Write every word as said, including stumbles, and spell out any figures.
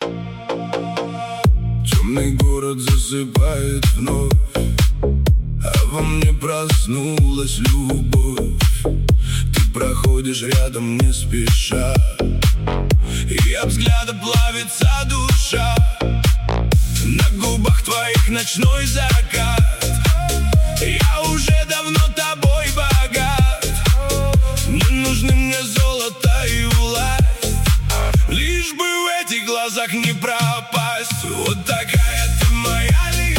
Темный город засыпает вновь, а во мне проснулась любовь. Ты проходишь рядом не спеша, и от взгляда плавится душа. На губах твоих ночной закат, я уже давно тобой богат. Не нужны мне золото и власть, лишь бы в этих глазах не пропасть. Вот такая ты моя линия.